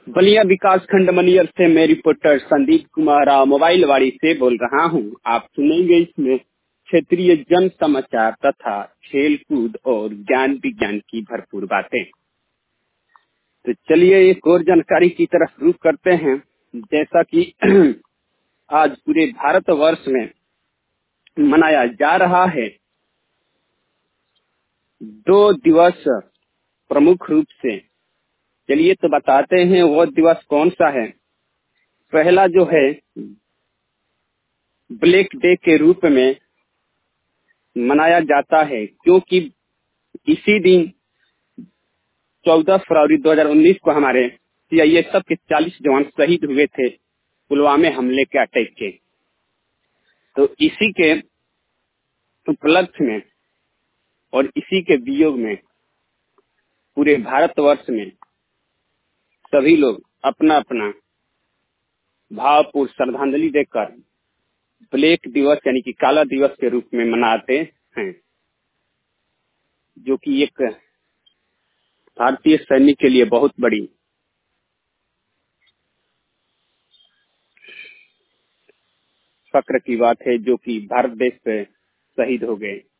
बलिया विकास खंड मनियर से मैं रिपोर्टर संदीप कुमार मोबाइल वाड़ी से बोल रहा हूं। आप सुनेंगे इसमें क्षेत्रीय जन समाचार तथा खेल कूद और ज्ञान विज्ञान की भरपूर बातें। तो चलिए एक और जानकारी की तरफ रुख करते हैं। जैसा कि आज पूरे भारतवर्ष में मनाया जा रहा है 2 दिवस प्रमुख रूप से। चलिए तो बताते हैं वो दिवस कौन सा है। पहला जो है ब्लैक डे के रूप में मनाया जाता है, क्योंकि इसी दिन 14 फरवरी 2019 को हमारे सीआईएसएफ के 40 जवान शहीद हुए थे पुलवामा हमले के अटैक के। तो इसी के उपलक्ष्य में और इसी के वियोग में पूरे भारतवर्ष में सभी लोग अपना अपना भावपूर्ण श्रद्धांजलि देकर ब्लैक दिवस यानी कि काला दिवस के रूप में मनाते हैं, जो कि एक भारतीय सैनिक के लिए बहुत बड़ी फक्र की बात है, जो कि भारत देश पे शहीद हो गए।